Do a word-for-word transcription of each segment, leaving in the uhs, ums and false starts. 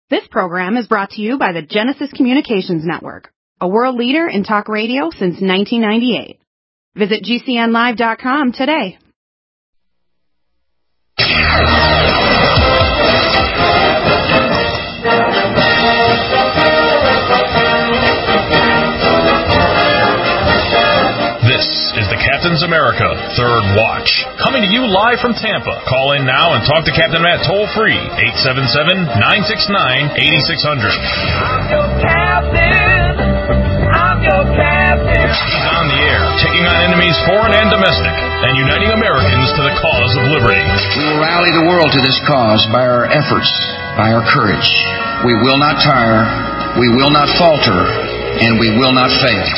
This program is brought to you by the Genesis Communications Network, a world leader in talk radio since nineteen ninety-eight. Visit G C N live dot com today. This is the Captain's America Third Watch, coming to you live from Tampa. Call in now and talk to Captain Matt toll-free, eight seven seven, nine six nine, eight six zero zero. I'm your captain. I'm your captain. He's on the air, taking on enemies foreign and domestic, and uniting Americans to the cause of liberty. We will rally the world to this cause by our efforts, by our courage. We will not tire, we will not falter, and we will not fail.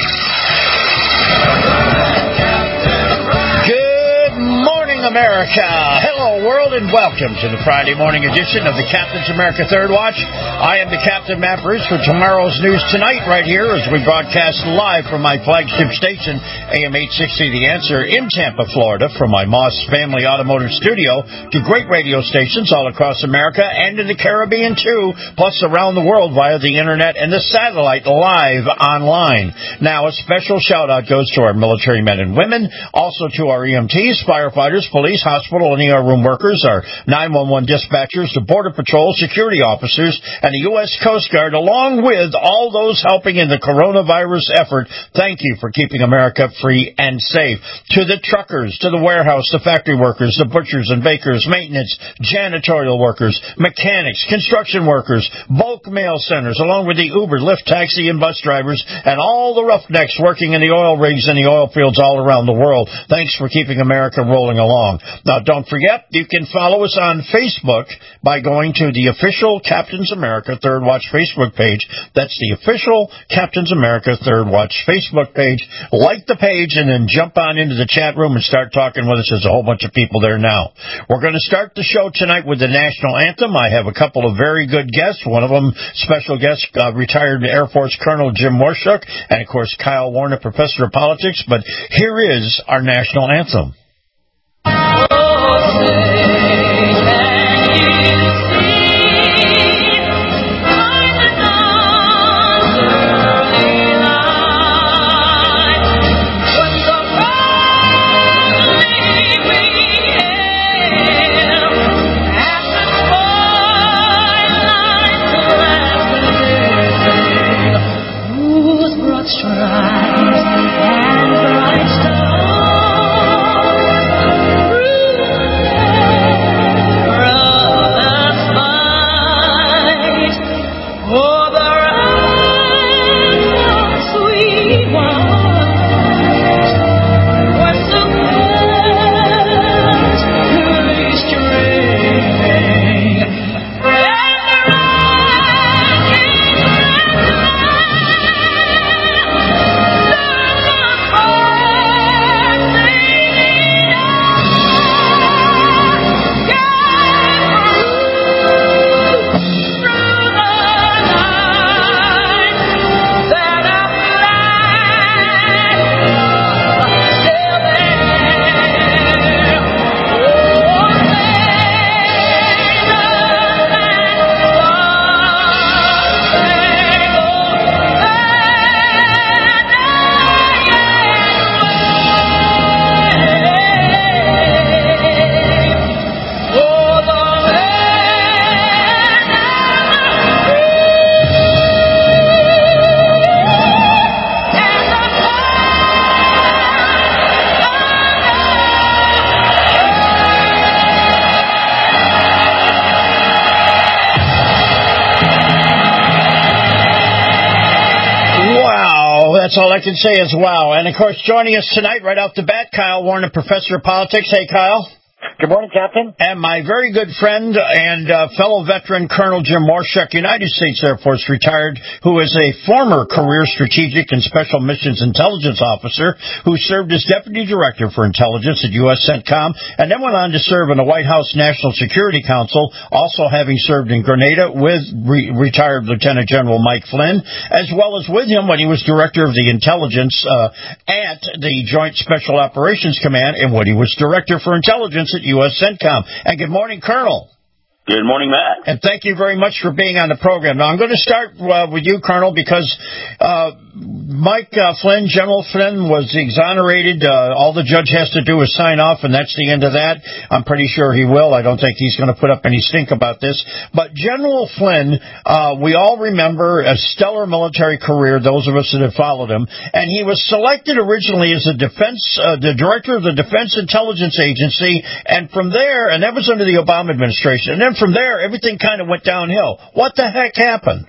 Good morning, America. Hello, world, and welcome to the Friday morning edition of the Captain's America Third Watch. I am the Captain Matt Bruce for tomorrow's news tonight right here as we broadcast live from my flagship station, A M eight sixty The Answer, in Tampa, Florida, from my Moss Family Automotive Studio to great radio stations all across America and in the Caribbean, too, plus around the world via the Internet and the satellite live online. Now, a special shout-out goes to our military men and women, also to our E M Ts, firefighters, police, hospital, and E R room workers, our nine one one dispatchers, the Border Patrol, security officers, and the U S Coast Guard, along with all those helping in the coronavirus effort. Thank you for keeping America free and safe. To the truckers, to the warehouse, the factory workers, the butchers and bakers, maintenance, janitorial workers, mechanics, construction workers, bulk mail centers, along with the Uber, Lyft, taxi, and bus drivers, and all the roughnecks working in the oil rigs and the oil fields all around the world. Thanks for keeping America rolling along. Now, don't forget, you can follow us on Facebook by going to the official Captain's America Third Watch Facebook page. That's the official Captain's America Third Watch Facebook page. Like the page and then jump on into the chat room and start talking with us. There's a whole bunch of people there now. We're going to start the show tonight with the national anthem. I have a couple of very good guests. One of them, special guest, uh, retired Air Force Colonel Jim Warshuk, and of course Kyle Warner, professor of politics. But here is our national anthem. That's all I can say is wow. And, of course, joining us tonight right off the bat, Kyle Warner, professor of politics. Hey, Kyle. Good morning, Captain. And my very good friend and uh, fellow veteran, Colonel Jim Warshuk, United States Air Force retired, who is a former career strategic and special missions intelligence officer who served as Deputy Director for Intelligence at U S CENTCOM and then went on to serve in the White House National Security Council, also having served in Grenada with re- retired Lieutenant General Mike Flynn, as well as with him when he was Director of the Intelligence uh, at the Joint Special Operations Command and when he was Director for Intelligence at U S CENTCOM. And good morning, Colonel. Good morning, Matt. And thank you very much for being on the program. Now, I'm going to start uh, with you, Colonel, because uh, Mike uh, Flynn, General Flynn, was exonerated. Uh, all the judge has to do is sign off, and that's the end of that. I'm pretty sure he will. I don't think he's going to put up any stink about this. But General Flynn, uh, we all remember a stellar military career, those of us that have followed him, and he was selected originally as the defense, uh, the director of the Defense Intelligence Agency, and from there, and that was under the Obama administration, and then from there, everything kind of went downhill. What the heck happened?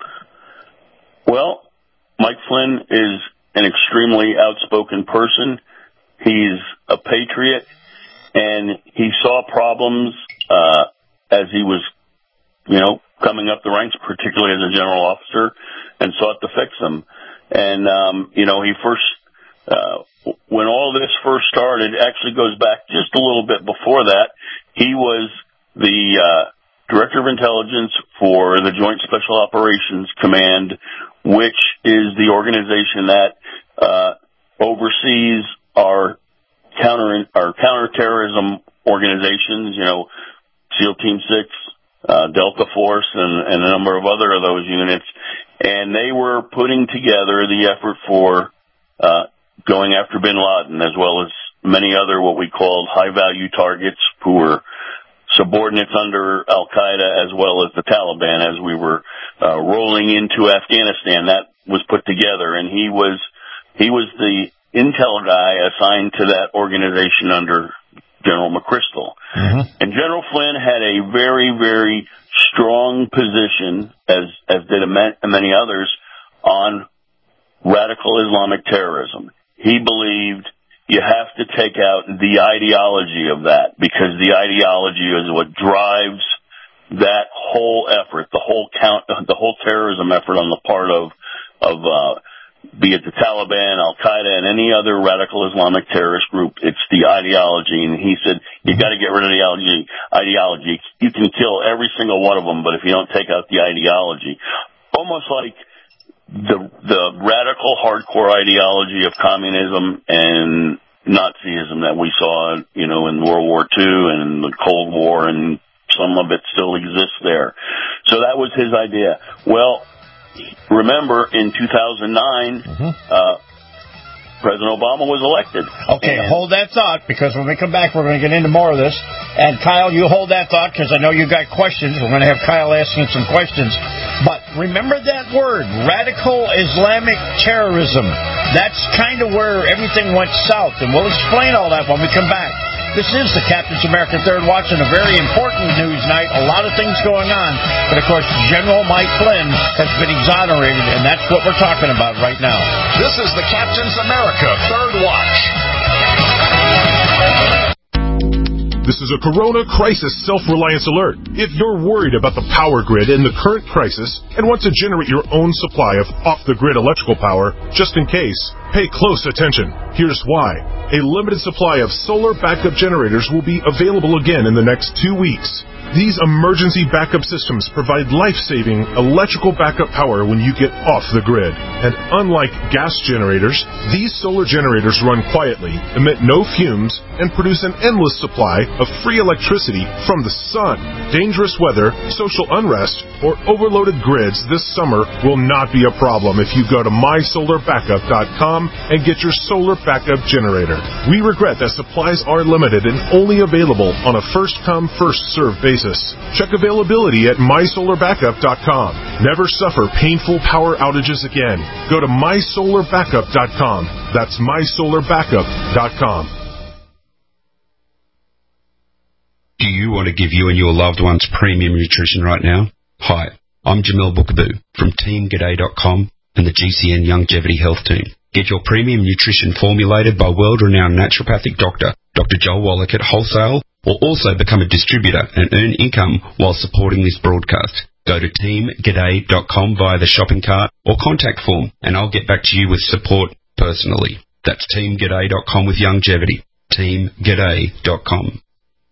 Well, Mike Flynn is an extremely outspoken person. He's a patriot, and he saw problems uh, as he was, you know, coming up the ranks, particularly as a general officer, and sought to fix them. And, um, you know, he first, uh, when all this first started, actually goes back just a little bit before that, he was the uh, Director of Intelligence for the Joint Special Operations Command, which is the organization that uh, oversees our counter our counterterrorism organizations, you know, SEAL Team Six, uh, Delta Force, and, and a number of other of those units. And they were putting together the effort for uh, going after bin Laden, as well as many other what we called high-value targets who were subordinates under Al-Qaeda as well as the Taliban. As we were uh, rolling into Afghanistan, that was put together, and he was he was the intel guy assigned to that organization under General McChrystal. Mm-hmm. And General Flynn had a very, very strong position, as as did many others, on radical Islamic terrorism. He believed you have to take out the ideology of that, because the ideology is what drives that whole effort, the whole count, the whole terrorism effort on the part of, of, uh, be it the Taliban, Al-Qaeda, and any other radical Islamic terrorist group. It's the ideology. And he said, you got to get rid of the ideology. ideology. You can kill every single one of them, but if you don't take out the ideology, almost like the the radical hardcore ideology of communism and Nazism that we saw, you know, in World War Two and the Cold War, and some of it still exists there. So that was his idea. Well, remember in two thousand nine, mm-hmm. uh, President Obama was elected. Okay, and hold that thought, because when we come back, we're going to get into more of this. And Kyle, you hold that thought, because I know you got questions. We're going to have Kyle asking some questions. But remember that word, radical Islamic terrorism. That's kind of where everything went south, and we'll explain all that when we come back. This is the Captain's America Third Watch, and a very important news night. A lot of things going on. But, of course, General Mike Flynn has been exonerated, and that's what we're talking about right now. This is the Captain's America Third Watch. This is a Corona Crisis Self-Reliance Alert. If you're worried about the power grid in the current crisis and want to generate your own supply of off-the-grid electrical power, just in case, pay close attention. Here's why. A limited supply of solar backup generators will be available again in the next two weeks. These emergency backup systems provide life-saving electrical backup power when you get off the grid. And unlike gas generators, these solar generators run quietly, emit no fumes, and produce an endless supply of free electricity from the sun. Dangerous weather, social unrest, or overloaded grids this summer will not be a problem if you go to my solar backup dot com and get your solar backup generator. We regret that supplies are limited and only available on a first-come, first-served basis. Check availability at my solar backup dot com. Never suffer painful power outages again. Go to my solar backup dot com. That's my solar backup dot com. Do you want to give you and your loved ones premium nutrition right now? Hi, I'm Jamil Bookaboo from team g'day dot com and the G C N Longevity Health Team. Get your premium nutrition formulated by world-renowned naturopathic doctor, Doctor Joel Wallach at Wholesale, or also become a distributor and earn income while supporting this broadcast. Go to team g'day dot com via the shopping cart or contact form, and I'll get back to you with support personally. That's team g'day dot com with longevity. team g'day dot com.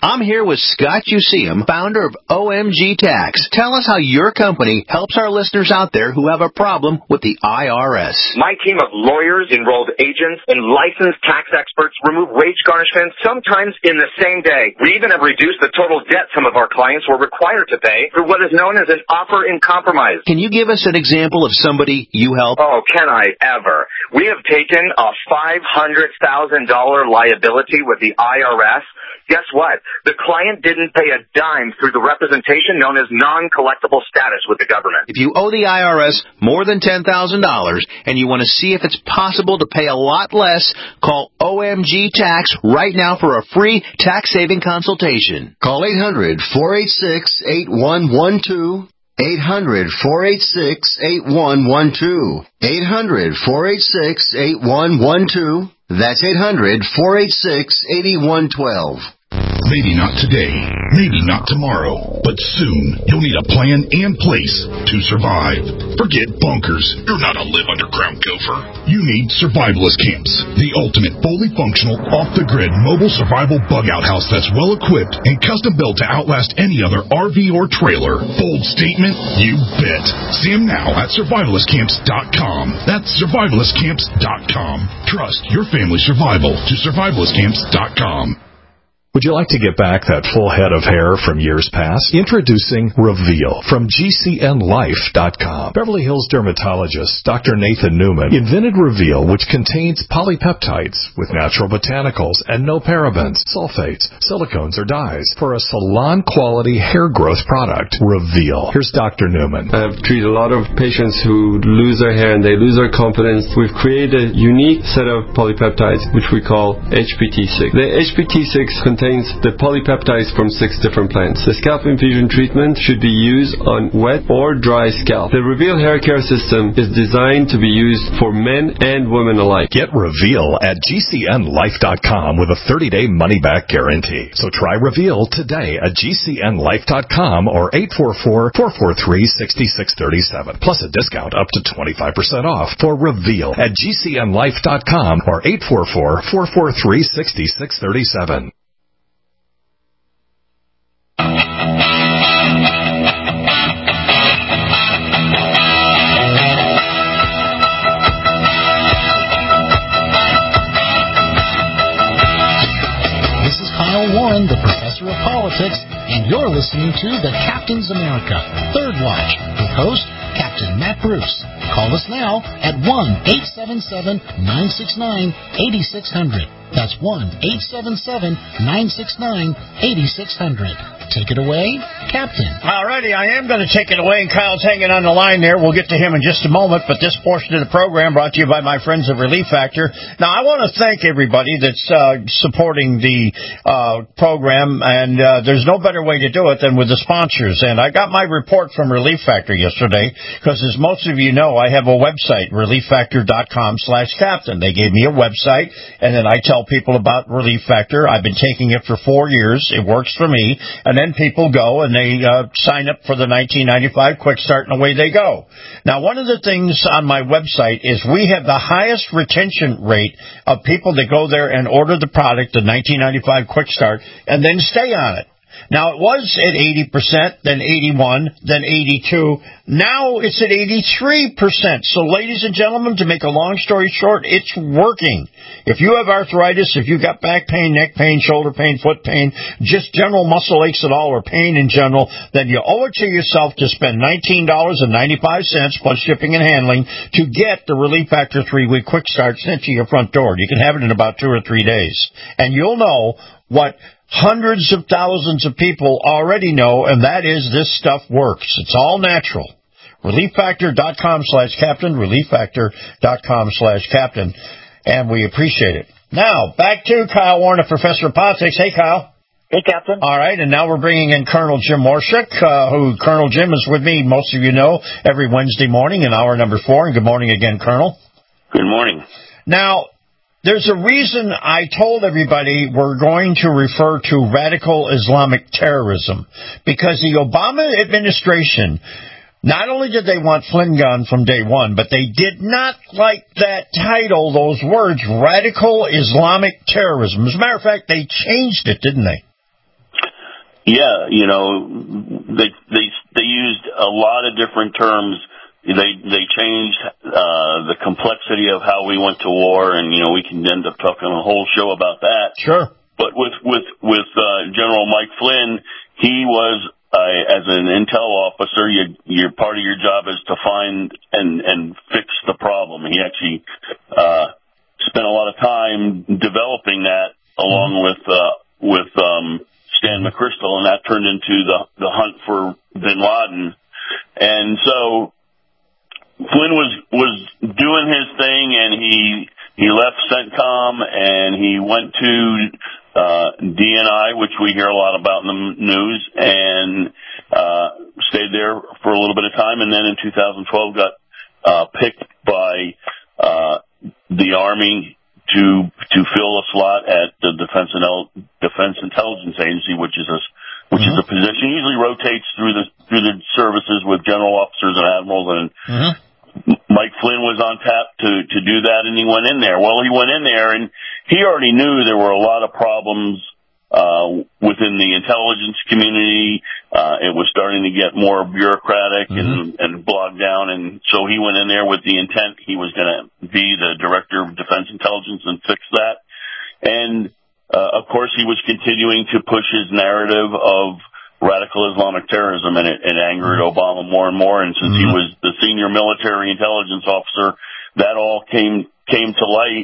I'm here with Scott Useum, founder of O M G Tax. Tell us how your company helps our listeners out there who have a problem with the I R S. My team of lawyers, enrolled agents, and licensed tax experts remove wage garnishments sometimes in the same day. We even have reduced the total debt some of our clients were required to pay through what is known as an offer in compromise. Can you give us an example of somebody you help? Oh, can I ever? We have taken a five hundred thousand dollars liability with the I R S. Guess what? The client didn't pay a dime through the representation known as non-collectible status with the government. If you owe the I R S more than ten thousand dollars and you want to see if it's possible to pay a lot less, call O M G Tax right now for a free tax-saving consultation. Call eight hundred, four eight six, eight one one two. eight hundred, four eight six, eight one one two. eight hundred, four eight six, eight one one two. That's eight hundred, four eight six, eight one one two. Maybe not today, maybe not tomorrow, but soon you'll need a plan and place to survive. Forget bunkers. You're not a live underground gopher. You need survivalist camps, the ultimate fully functional, off-the-grid mobile survival bug-out house that's well-equipped and custom-built to outlast any other R V or trailer. Bold statement? You bet. See them now at survivalist camps dot com. That's survivalist camps dot com. Trust your family's survival to survivalist camps dot com. Would you like to get back that full head of hair from years past? Introducing Reveal from G C N life dot com. Beverly Hills dermatologist Doctor Nathan Newman invented Reveal, which contains polypeptides with natural botanicals and no parabens, sulfates, silicones, or dyes for a salon-quality hair growth product. Reveal. Here's Doctor Newman. I've treated a lot of patients who lose their hair and they lose their confidence. We've created a unique set of polypeptides, which we call H P T six. The H P T six contains contains the polypeptides from six different plants. The scalp infusion treatment should be used on wet or dry scalp. The Reveal hair care system is designed to be used for men and women alike. Get Reveal at G C N life dot com with a thirty-day money-back guarantee. So try Reveal today at G C N life dot com or eight four four, four four three, six six three seven. Plus a discount up to twenty-five percent off for Reveal at G C N life dot com or eight four four, four four three, six six three seven. Warren, the professor of politics, and you're listening to the Captain's America Third Watch with host Captain Matt Bruce. Call us now at one eight seven seven, nine six nine, eight six zero zero. That's one eight seven seven, nine six nine, eight six zero zero. Take it away, Captain. All righty, I am going to take it away, and Kyle's hanging on the line there. We'll get to him in just a moment, but this portion of the program brought to you by my friends at Relief Factor. Now, I want to thank everybody that's uh, supporting the uh, program, and uh, there's no better way to do it than with the sponsors. And I got my report from Relief Factor yesterday, because as most of you know, I have a website, relief factor dot com slash captain. They gave me a website, and then I tell people about Relief Factor. I've been taking it for four years. It works for me. And then people go and they uh, sign up for the nineteen ninety-five Quick Start, and away they go. Now, one of the things on my website is we have the highest retention rate of people that go there and order the product, the nineteen ninety-five Quick Start, and then stay on it. Now, it was at eighty percent, then eighty-one, then eighty-two. Now it's at eighty-three percent. So, ladies and gentlemen, to make a long story short, it's working. If you have arthritis, if you've got back pain, neck pain, shoulder pain, foot pain, just general muscle aches at all, or pain in general, then you owe it to yourself to spend nineteen ninety-five plus shipping and handling to get the Relief Factor three-week Quick Start sent to your front door. You can have it in about two or three days. And you'll know what hundreds of thousands of people already know, and that is this stuff works. It's all natural. relief factor dot com slash captain, relief factor dot com slash captain, and we appreciate it. Now, back to Kyle Warren, professor of politics. Hey, Kyle. Hey, Captain. All right, and now we're bringing in Colonel Jim Morshak, uh, who Colonel Jim is with me, most of you know, every Wednesday morning in hour number four. And good morning again, Colonel. Good morning. Now, there's a reason I told everybody we're going to refer to radical Islamic terrorism, because the Obama administration, not only did they want Flynn gun from day one, but they did not like that title, those words, radical Islamic terrorism. As a matter of fact, they changed it, didn't they? Yeah, you know, they they they used a lot of different terms. They they changed uh, the complexity of how we went to war, and you know we can end up talking a whole show about that. Sure. But with with with uh, General Mike Flynn, he was uh, as an intel officer. You, your part of your job is to find and and fix the problem. He actually uh, spent a lot of time developing that, along mm-hmm. with uh, with um, Stan McChrystal, and that turned into the the hunt for Bin Laden. And so Flynn was was doing his thing, and he he left CENTCOM and he went to uh, D N I, which we hear a lot about in the news, and uh, stayed there for a little bit of time, and then in two thousand twelve got uh, picked by uh, the Army to to fill a slot at the Defense and Defense Intelligence Agency, which is a which mm-hmm. is a position usually rotates through the through the services with general officers and admirals, and mm-hmm. Mike Flynn was on tap to, to do that, and he went in there. Well, he went in there, and he already knew there were a lot of problems uh, within the intelligence community. Uh, it was starting to get more bureaucratic mm-hmm. and, and bogged down, and so he went in there with the intent he was going to be the director of Defense Intelligence and fix that. And, uh, of course, he was continuing to push his narrative of radical Islamic terrorism, and it, it angered Obama more and more. And since mm-hmm. he was the senior military intelligence officer, that all came came to light.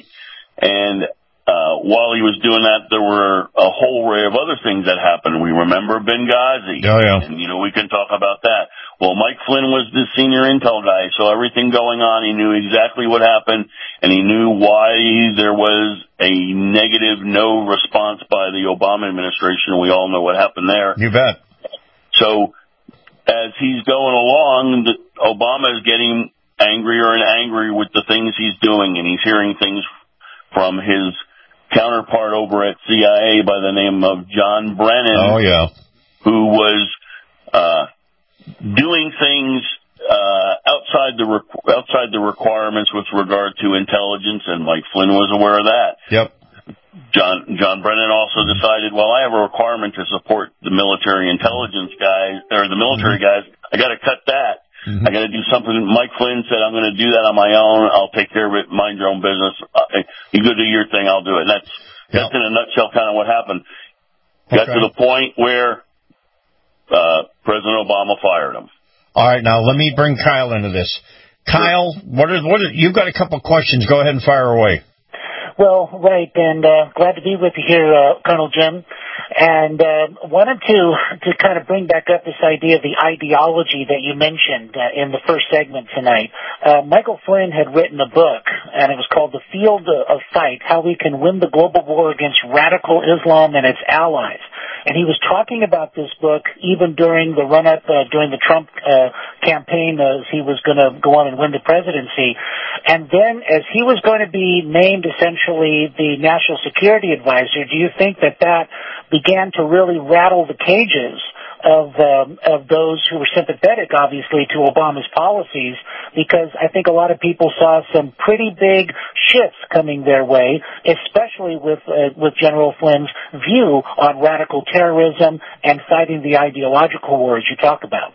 And uh, while he was doing that, there were a whole array of other things that happened. We remember Benghazi. Oh, yeah. And, you know, we can talk about that. Well, Mike Flynn was the senior intel guy, so everything going on, he knew exactly what happened, and he knew why there was a negative no response by the Obama administration. We all know what happened there. You bet. So as he's going along, Obama is getting angrier and angrier with the things he's doing, and he's hearing things from his counterpart over at C I A by the name of John Brennan. Oh, yeah. Who was uh, doing things uh, outside the requ- outside the requirements with regard to intelligence, and Mike Flynn was aware of that. Yep. John John Brennan also decided, well, I have a requirement to support the military intelligence guys, or the military mm-hmm. guys. I got to cut that. Mm-hmm. I got to do something. Mike Flynn said, I'm going to do that on my own. I'll take care of it. Mind your own business. Uh, you go do your thing. I'll do it. And that's yep. that's in a nutshell kind of what happened. Okay. Got to the point where uh, President Obama fired him. All right, now let me bring Kyle into this. Kyle, what are what are, you've got a couple questions. Go ahead and fire away. Well, right, and uh, glad to be with you here, uh, Colonel Jim. And uh, wanted to to kind of bring back up this idea of the ideology that you mentioned uh, in the first segment tonight. Uh, Michael Flynn had written a book, and it was called The Field of Fight, How We Can Win the Global War Against Radical Islam and Its Allies. And he was talking about this book even during the run-up, uh, during the Trump uh, campaign, as he was going to go on and win the presidency. And then as he was going to be named essentially the National Security Advisor, do you think that that began to really rattle the cages of um, of those who were sympathetic, obviously, to Obama's policies? Because I think a lot of people saw some pretty big shifts coming their way, especially with uh, with General Flynn's view on radical terrorism and fighting the ideological wars you talk about.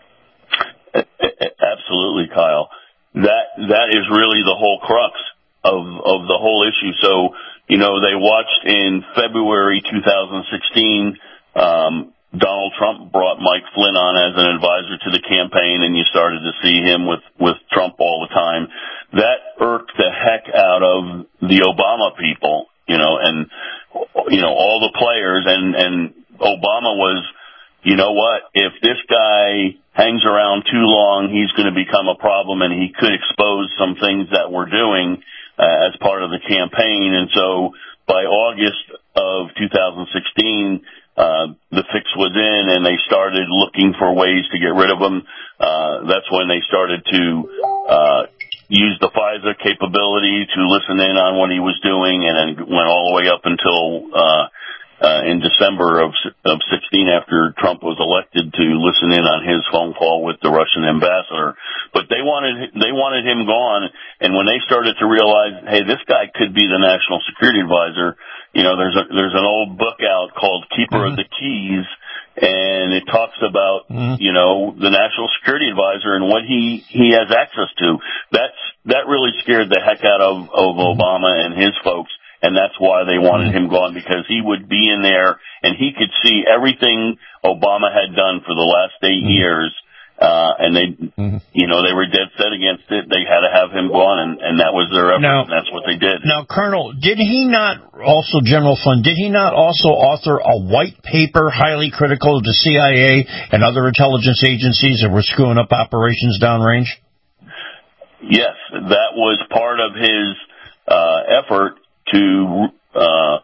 Absolutely, Kyle. That that is really the whole crux of of the whole issue. So, you know, they watched in February two thousand sixteen, um, Donald Trump brought Mike Flynn on as an advisor to the campaign, and you started to see him with, with Trump all the time. That irked the heck out of the Obama people, you know, and, you know, all the players, and, and Obama was, you know what, if this guy hangs around too long, he's going to become a problem, and he could expose some things that we're doing uh, as part of the campaign. And so by August of two thousand sixteen, uh, the fix was in, and they started looking for ways to get rid of him. Uh, that's when they started to uh, use the FISA capability to listen in on what he was doing, and then went all the way up until uh, uh, in December of of sixteen, after Trump was elected, to listen in on his phone call with the Russian ambassador. But they wanted they wanted him gone, and when they started to realize, hey, this guy could be the national security advisor. You know, there's a there's an old book out called Keeper mm-hmm. of the Keys, and it talks about, mm-hmm. you know, the National Security Advisor and what he, he has access to. That's, that really scared the heck out of, of mm-hmm. Obama and his folks, and that's why they wanted mm-hmm. him gone, because he would be in there and he could see everything Obama had done for the last eight mm-hmm. years. Uh, and they, mm-hmm. you know, they were dead set against it. They had to have him gone, and, and that was their effort, now, and that's what they did. Now, Colonel, did he not also, General Flynn, did he not also author a white paper highly critical of the C I A and other intelligence agencies that were screwing up operations downrange? Yes, that was part of his uh, effort to uh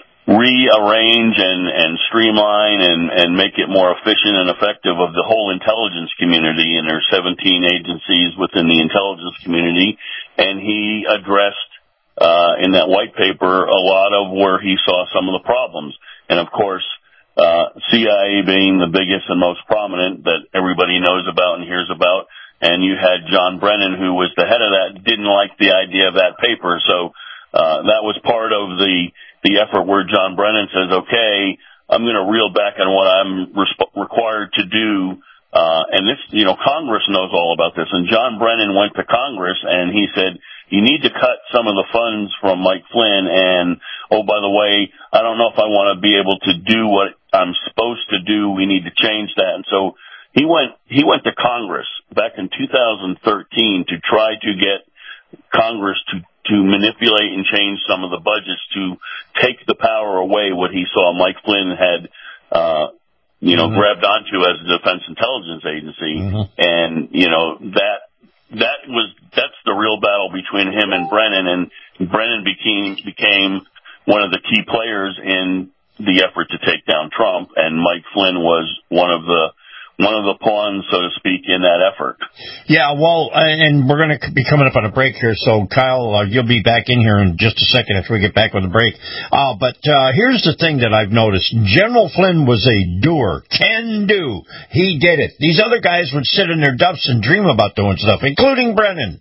rearrange and, and streamline and, and make it more efficient and effective of the whole intelligence community, and there's seventeen agencies within the intelligence community, and he addressed uh, in that white paper a lot of where he saw some of the problems. And of course, uh, C I A being the biggest and most prominent that everybody knows about and hears about, and you had John Brennan, who was the head of that, didn't like the idea of that paper, so uh, that was part of the the effort where John Brennan says, okay, I'm going to reel back on what I'm resp- required to do. Uh, and this, you know, Congress knows all about this. And John Brennan went to Congress and he said, you need to cut some of the funds from Mike Flynn. And, oh, by the way, I don't know if I want to be able to do what I'm supposed to do. We need to change that. And so he went, he went to Congress back in two thousand thirteen to try to get Congress to to manipulate and change some of the budgets to take the power away what he saw Mike Flynn had, uh, you know, mm-hmm. grabbed onto as a Defense Intelligence Agency. Mm-hmm. And, you know, that, that was, that's the real battle between him and Brennan, and Brennan became, became one of the key players in the effort to take down Trump, and Mike Flynn was one of the, one of the pawns, so to speak, in that effort. Yeah, well, and we're going to be coming up on a break here, so Kyle, uh, you'll be back in here in just a second after we get back with the break. Uh, but uh, here's the thing that I've noticed. General Flynn was a doer, can do. He did it. These other guys would sit in their duffs and dream about doing stuff, including Brennan.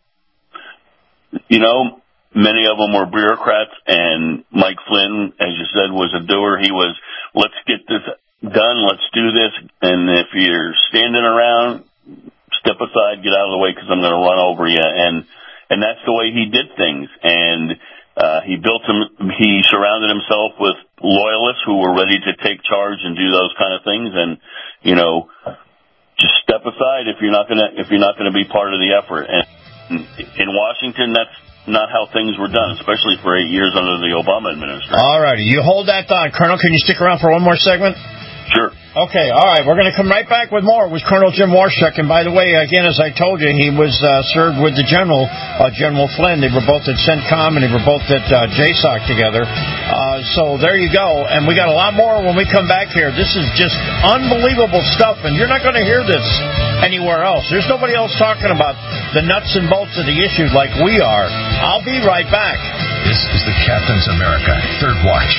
You know, many of them were bureaucrats, and Mike Flynn, as you said, was a doer. He was, let's get this done, let's do this, and if you're standing around, step aside, get out of the way, because I'm going to run over you. And and that's the way he did things. And uh, he built him. He surrounded himself with loyalists who were ready to take charge and do those kind of things. And you know, just step aside if you're not going to if you're not going to be part of the effort. And in Washington, that's not how things were done, especially for eight years under the Obama administration. All righty, you hold that thought, Colonel. Can you stick around for one more segment? Sure. Okay, all right. We're going to come right back with more with Colonel Jim Warshak. And by the way, again, as I told you, he was uh, served with the General, uh, General Flynn. They were both at CENTCOM and they were both at uh, J SOC together. Uh, so there you go. And we got a lot more when we come back here. This is just unbelievable stuff, and you're not going to hear this anywhere else. There's nobody else talking about the nuts and bolts of the issue like we are. I'll be right back. This is the Captain's America Third Watch.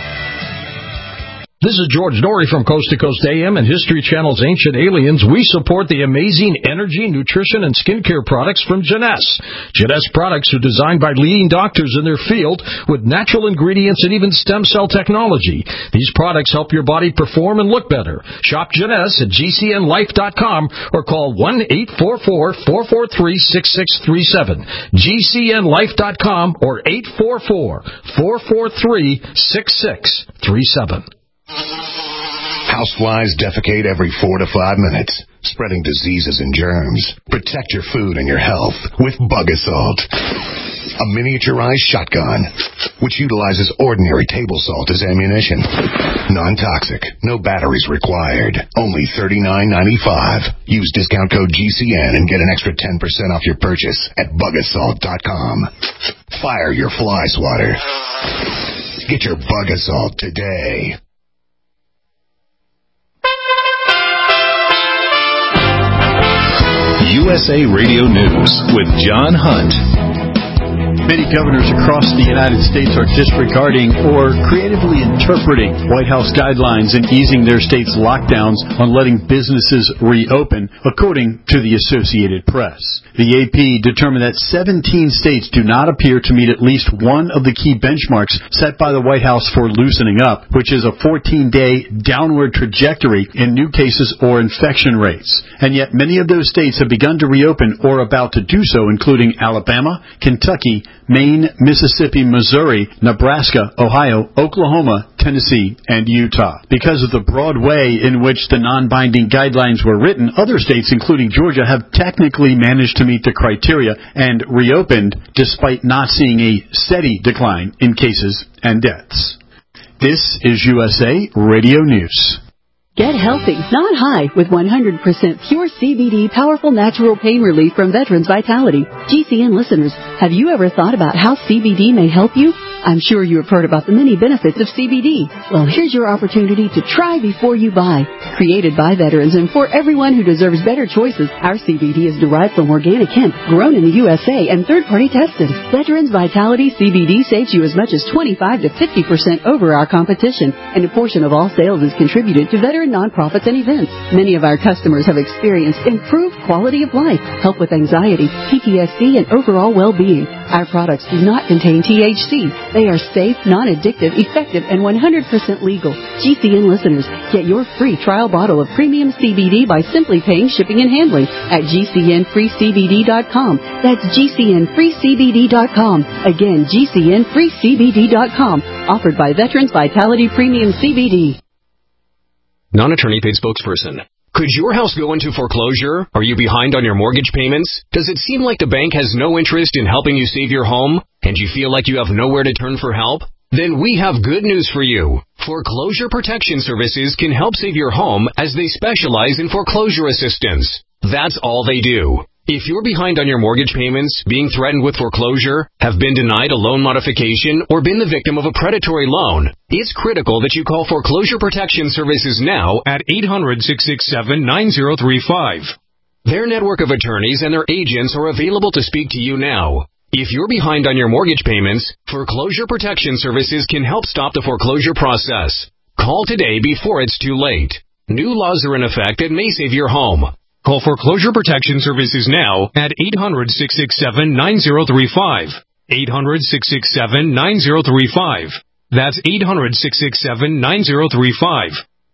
This is George Norrie from Coast to Coast A M and History Channel's Ancient Aliens. We support the amazing energy, nutrition, and skincare products from Jeunesse. Jeunesse products are designed by leading doctors in their field with natural ingredients and even stem cell technology. These products help your body perform and look better. Shop Jeunesse at G C N life dot com or call one eight four four, four four three, six six three seven. G C N life dot com or eight four four, four four three, six six three seven. Houseflies defecate every four to five minutes, spreading diseases and germs. Protect your food and your health with Bug Assault, a miniaturized shotgun which utilizes ordinary table salt as ammunition. Non-toxic, no batteries required. Only thirty-nine ninety-five. Use discount code G C N and get an extra ten percent off your purchase at bug assault dot com. Fire your fly swatter. Get your Bug Assault today. U S A Radio News with John Hunt. Many governors across the United States are disregarding or creatively interpreting White House guidelines and easing their states' lockdowns on letting businesses reopen, according to the Associated Press. The A P determined that seventeen states do not appear to meet at least one of the key benchmarks set by the White House for loosening up, which is a fourteen-day downward trajectory in new cases or infection rates. And yet many of those states have begun to reopen or about to do so, including Alabama, Kentucky, Maine, Mississippi, Missouri, Nebraska, Ohio, Oklahoma, Tennessee, and Utah. Because of the broad way in which the non-binding guidelines were written, other states, including Georgia, have technically managed to meet the criteria and reopened despite not seeing a steady decline in cases and deaths. This is U S A Radio News. Get healthy, not high, with one hundred percent pure C B D powerful natural pain relief from Veterans Vitality. G C N listeners, have you ever thought about how C B D may help you? I'm sure you have heard about the many benefits of C B D. Well, here's your opportunity to try before you buy. Created by veterans and for everyone who deserves better choices, our C B D is derived from organic hemp, grown in the U S A and third-party tested. Veterans Vitality C B D saves you as much as twenty-five to fifty percent over our competition, and a portion of all sales is contributed to veteran nonprofits and events. Many of our customers have experienced improved quality of life, help with anxiety, P T S D, and overall well-being. Our products do not contain T H C. They are safe, non-addictive, effective, and one hundred percent legal. G C N listeners, get your free trial bottle of premium C B D by simply paying shipping and handling at G C N free C B D dot com. That's G C N free C B D dot com. Again, G C N free C B D dot com. Offered by Veterans Vitality Premium C B D. Non-attorney paid spokesperson. Could your house go into foreclosure? Are you behind on your mortgage payments? Does it seem like the bank has no interest in helping you save your home? And you feel like you have nowhere to turn for help? Then we have good news for you. Foreclosure Protection Services can help save your home as they specialize in foreclosure assistance. That's all they do. If you're behind on your mortgage payments, being threatened with foreclosure, have been denied a loan modification, or been the victim of a predatory loan, it's critical that you call Foreclosure Protection Services now at eight hundred, six six seven, nine zero three five. Their network of attorneys and their agents are available to speak to you now. If you're behind on your mortgage payments, Foreclosure Protection Services can help stop the foreclosure process. Call today before it's too late. New laws are in effect that may save your home. Call Foreclosure Protection Services now at eight hundred, six six seven, nine zero three five. eight hundred, six six seven, nine zero three five. That's eight hundred, six six seven, nine zero three five.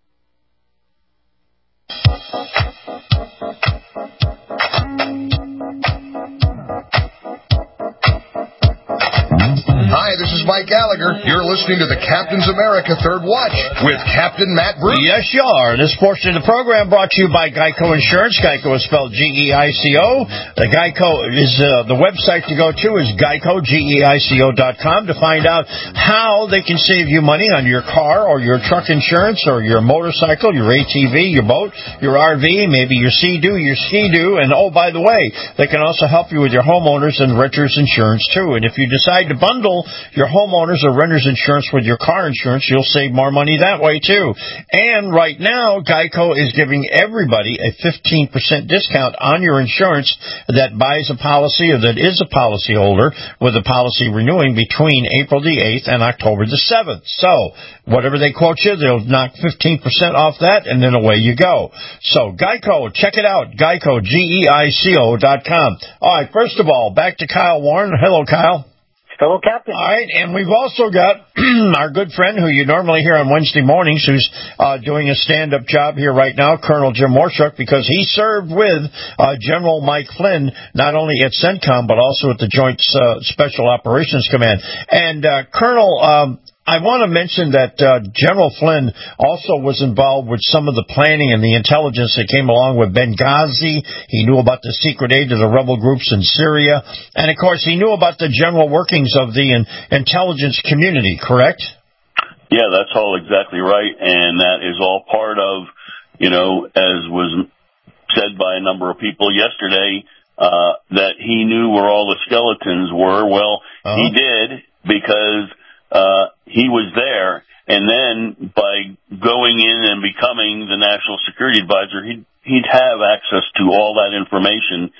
Hi, this is Mike Gallagher. You're listening to the Captain's America Third Watch with Captain Matt Bruce. Yes, you are. This portion of the program brought to you by Geico Insurance. Geico is spelled G E I C O. The Geico is uh, the website to go to is Geico, G E I C O dot com, to find out how they can save you money on your car or your truck insurance or your motorcycle, your A T V, your boat, your R V, maybe your Sea-Doo, your Ski-Doo. And, oh, by the way, they can also help you with your homeowners and renters insurance, too. And if you decide to bundle your homeowners or renters insurance with your car insurance, you'll save more money that way, too. And right now, Geico is giving everybody a fifteen percent discount on your insurance that buys a policy or that is a policy holder with a policy renewing between April the eighth and October the seventh. So, whatever they quote you, they'll knock fifteen percent off that, and then away you go. So, Geico, check it out. Geico, G E I C O dot com. All right, first of all, back to Kyle Warren. Hello, Kyle. Hello, Captain. All right, and we've also got our good friend who you normally hear on Wednesday mornings, who's uh, doing a stand-up job here right now, Colonel Jim Warchuk, because he served with uh, General Mike Flynn, not only at CENTCOM, but also at the Joint uh, Special Operations Command. And, uh, Colonel, um, I want to mention that uh, General Flynn also was involved with some of the planning and the intelligence that came along with Benghazi. He knew about the secret aid to the rebel groups in Syria. And, of course, he knew about the general workings of the in- intelligence community, correct? Yeah, that's all exactly right. And that is all part of, you know, as was said by a number of people yesterday, uh, that he knew where all the skeletons were. Well, uh-huh. He did, because Uh, he was there, and then by going in and becoming the National Security Advisor, he'd, he'd have access to all that information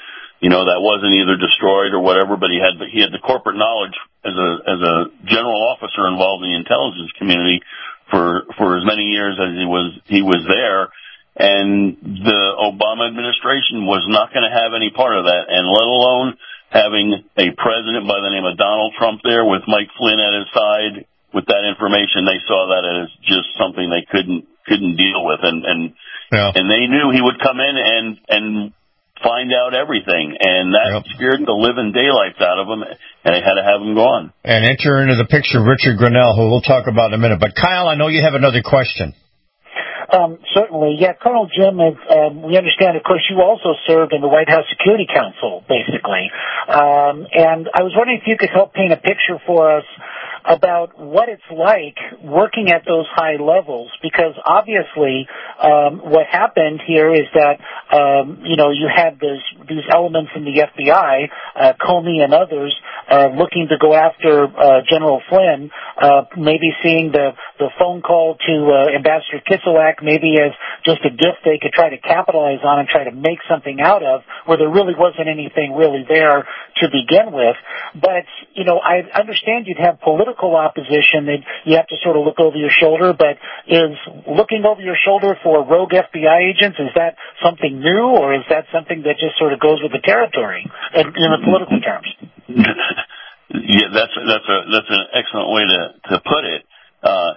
you know, that wasn't either destroyed or whatever, but he had the, he had the corporate knowledge as a as a general officer involved in the intelligence community for for as many years as he was he was there. And the Obama administration was not going to have any part of that, and let alone having a president by the name of Donald Trump there with Mike Flynn at his side with that information. They saw that as just something they couldn't couldn't deal with, and and yeah. and they knew he would come in and and find out everything, and that yep. scared the living daylights out of him, and they had to have him gone. And enter into the picture Richard Grenell, who we'll talk about in a minute. But Kyle, I know you have another question. Um, certainly, yeah, Colonel Jim, um, we understand, of course, you also served in the White House Security Council, basically. Um, and I was wondering if you could help paint a picture for us about what it's like working at those high levels, because obviously um, what happened here is that, um, you know, you had this, these elements in the F B I, uh, Comey and others, uh, looking to go after uh, General Flynn, uh, maybe seeing the, the phone call to uh, Ambassador Kislyak maybe as just a gift they could try to capitalize on and try to make something out of, where there really wasn't anything really there to begin with. But, you know, I understand you'd have political opposition that you have to sort of look over your shoulder, but is looking over your shoulder for rogue F B I agents, is that something new, or is that something that just sort of goes with the territory in, in the political terms? Yeah, that's that's a that's an excellent way to to put it. Uh,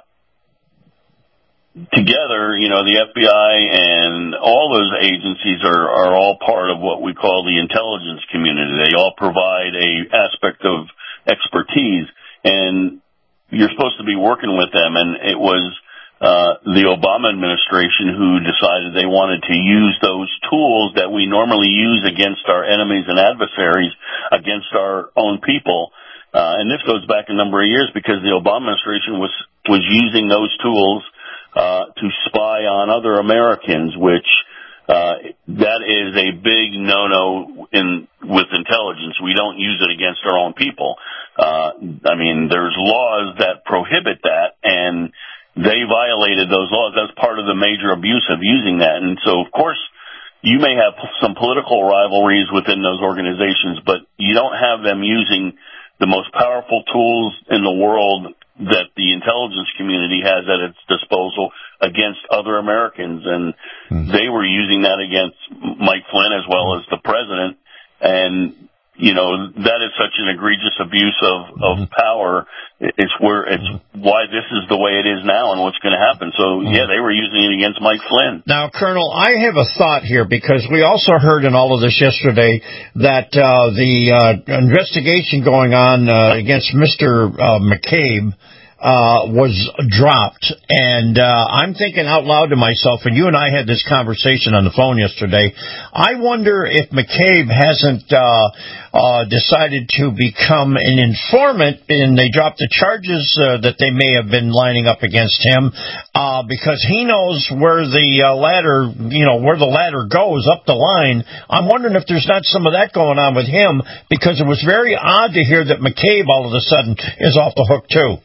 together, you know, the F B I and all those agencies are are all part of what we call the intelligence community. They all provide a aspect of expertise, and you're supposed to be working with them. And it was uh, the Obama administration who decided they wanted to use those tools that we normally use against our enemies and adversaries, against our own people. Uh, and this goes back a number of years, because the Obama administration was was using those tools uh, to spy on other Americans, which uh, that is a big no-no in with intelligence. We don't use it against our own people. Uh, I mean, there's laws that prohibit that, and they violated those laws. That's part of the major abuse of using that. And so, of course, you may have some political rivalries within those organizations, but you don't have them using the most powerful tools in the world that the intelligence community has at its disposal against other Americans. And mm. they were using that against Mike Flynn as well as the president. And, you know, that is such an egregious abuse of, of mm. power. It's where, it's mm. why this is the way it is now and what's going to happen. So, mm. yeah, they were using it against Mike Flynn. Now, Colonel, I have a thought here, because we also heard in all of this yesterday that uh, the uh, investigation going on uh, against Mister Uh, McCabe Uh, was dropped, and uh, I'm thinking out loud to myself, and you and I had this conversation on the phone yesterday, I wonder if McCabe hasn't uh, uh, decided to become an informant, and they dropped the charges uh, that they may have been lining up against him, uh, because he knows where the uh, ladder, you know, where the ladder goes up the line. I'm wondering if there's not some of that going on with him, because it was very odd to hear that McCabe all of a sudden is off the hook too.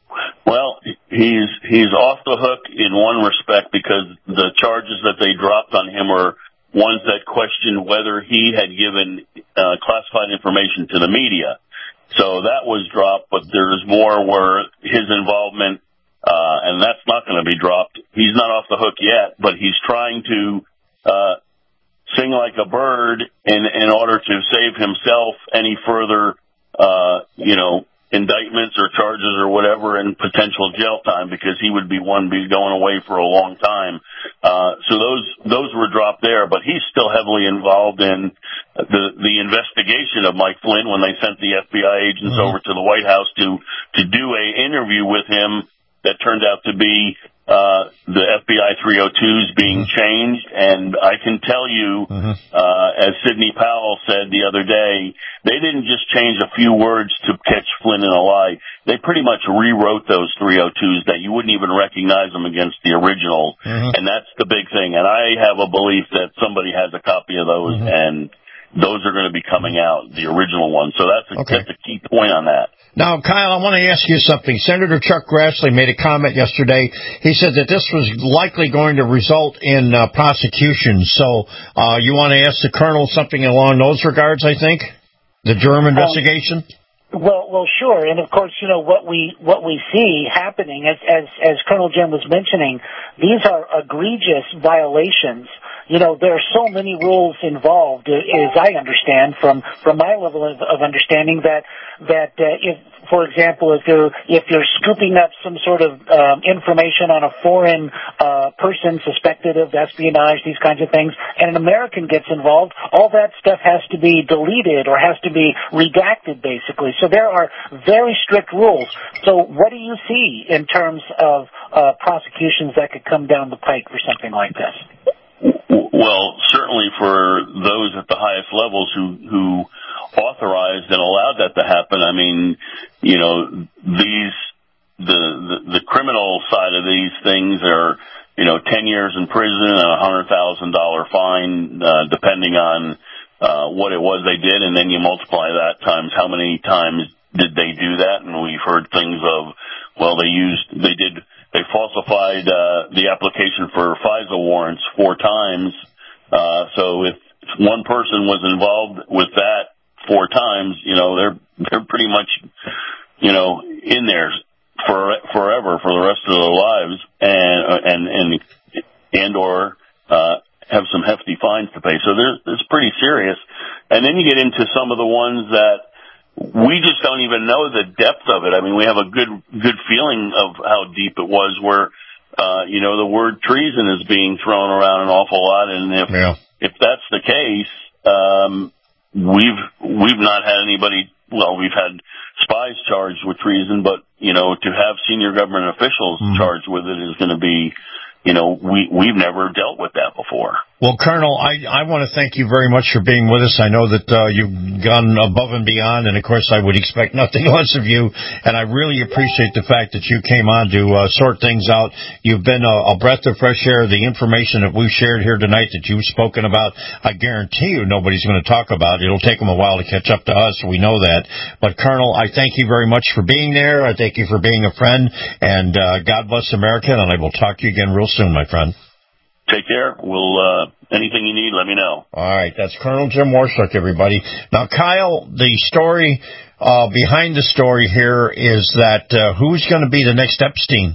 Well, he's he's off the hook in one respect, because the charges that they dropped on him were ones that questioned whether he had given uh, classified information to the media. So that was dropped, but there's more where his involvement, uh, and that's not going to be dropped. He's not off the hook yet, but he's trying to uh, sing like a bird in, in order to save himself any further, uh, you know, indictments or charges or whatever, and potential jail time, because he would be one be going away for a long time. Uh, so those, those were dropped there, but he's still heavily involved in the, the investigation of Mike Flynn when they sent the F B I agents mm-hmm. over to the White House to, to do a interview with him that turned out to be, uh, the F B I three oh twos being mm-hmm. changed. And I can tell you, mm-hmm. uh, as Sidney Powell said the other day, they didn't just change a few words to catch Flynn in a lie. They pretty much rewrote those three oh twos that you wouldn't even recognize them against the original. Mm-hmm. And that's the big thing. And I have a belief that somebody has a copy of those. Mm-hmm. And those are going to be coming out, the original ones. So that's a, Okay. that's a key point on that. Now, Kyle, I want to ask you something. Senator Chuck Grassley made a comment yesterday. He said that this was likely going to result in uh, prosecution. So uh, you want to ask the Colonel something along those regards, I think? The Durham investigation? Um, Well, well, sure, and of course, you know what we what we see happening, as as as Colonel Jim was mentioning, these are egregious violations. You know, there are so many rules involved, as I understand from from my level of, of understanding, that that uh, if, for example, if you're if you're scooping up some sort of um, information on a foreign uh, person suspected of espionage, these kinds of things, and an American gets involved, all that stuff has to be deleted or has to be redacted, basically. So there are very strict rules. So what do you see in terms of uh, prosecutions that could come down the pike for something like this? Well, certainly for those at the highest levels who, who authorized and allowed that to happen, I mean, you know, these, the, the, the criminal side of these things are, you know, ten years in prison and a one hundred thousand dollars fine, uh, depending on, uh, what it was they did, and then you multiply that times how many times did they do that, and we've heard things of, well, they used, they did, they falsified uh, the application for FISA warrants four times. Uh, so if one person was involved with that four times, you know, they're they're pretty much, you know, in there for forever for the rest of their lives, and and and and or uh, have some hefty fines to pay. So there's it's pretty serious. And then you get into some of the ones that we just don't even know the depth of it. I mean, we have a good good feeling of how deep it was, where, uh, you know, the word treason is being thrown around an awful lot. And if yeah. if that's the case, um, we've we've not had anybody. Well, we've had spies charged with treason, but, you know, to have senior government officials mm-hmm. charged with it is going to be, you know, we we've never dealt with that before. Well, Colonel, I, I want to thank you very much for being with us. I know that uh, you've gone above and beyond, and, of course, I would expect nothing less of you. And I really appreciate the fact that you came on to uh, sort things out. You've been a, a breath of fresh air. The information that we've shared here tonight that you've spoken about, I guarantee you nobody's going to talk about. It'll take them a while to catch up to us. We know that. But, Colonel, I thank you very much for being there. I thank you for being a friend. And uh, God bless America, and I will talk to you again real soon, my friend. Take care. We'll, uh, anything you need, let me know. All right. That's Colonel Jim Warsuk, everybody. Now, Kyle, the story, uh, behind the story here is that, uh, who's going to be the next Epstein?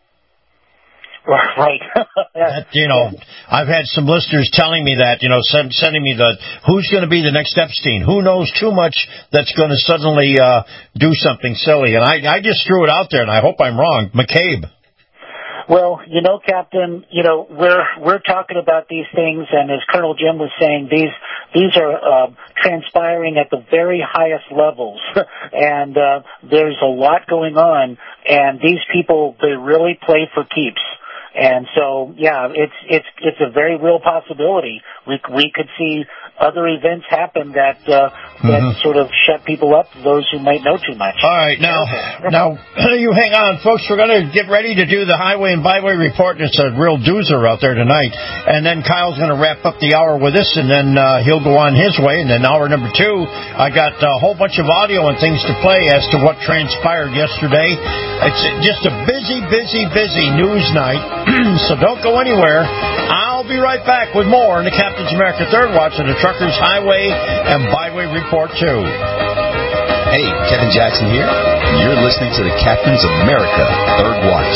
Right. that, you know, I've had some listeners telling me that, you know, send, sending me the, who's going to be the next Epstein? Who knows too much that's going to suddenly, uh, do something silly? And I, I just threw it out there, and I hope I'm wrong. McCabe. Well, you know, Captain, you know, we're we're talking about these things, and as Colonel Jim was saying, these these are uh, transpiring at the very highest levels, and uh, there's a lot going on, and these people, they really play for keeps. And so, yeah, it's it's it's a very real possibility. We we could see other events happen that uh, that mm-hmm. sort of shut people up, those who might know too much. All right, now now you hang on, folks. We're going to get ready to do the Highway and Byway report. It's a real doozer out there tonight. And then Kyle's going to wrap up the hour with us, and then uh, he'll go on his way. And then hour number two, I got a whole bunch of audio and things to play as to what transpired yesterday. It's just a busy, busy, busy news night. So don't go anywhere. I'll be right back with more in the Captain's America Third Watch of the Truckers Highway and Byway Report two. Hey, Kevin Jackson here. You're listening to the Captain's America Third Watch.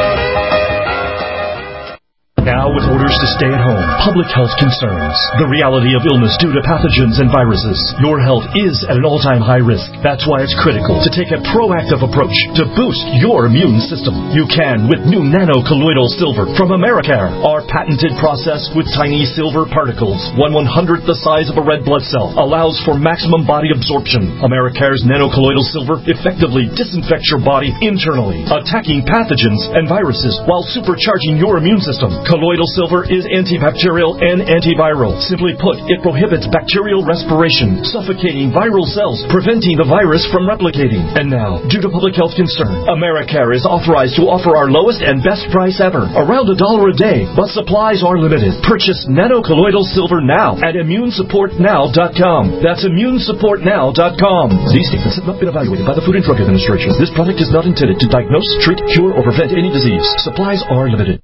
Now, with orders to stay at home, public health concerns, the reality of illness due to pathogens and viruses, your health is at an all-time high risk. That's why it's critical to take a proactive approach to boost your immune system. You can with new nano-colloidal silver from Americare. Our patented process with tiny silver particles, one one-hundredth the size of a red blood cell, allows for maximum body absorption. Americare's nano-colloidal silver effectively disinfects your body internally, attacking pathogens and viruses while supercharging your immune system. Colloidal silver is antibacterial and antiviral. Simply put, it prohibits bacterial respiration, suffocating viral cells, preventing the virus from replicating. And now, due to public health concern, Americare is authorized to offer our lowest and best price ever, around a dollar a day, but supplies are limited. Purchase nanocolloidal silver now at immune support now dot com. That's immune support now dot com. These statements have not been evaluated by the Food and Drug Administration. This product is not intended to diagnose, treat, cure, or prevent any disease. Supplies are limited.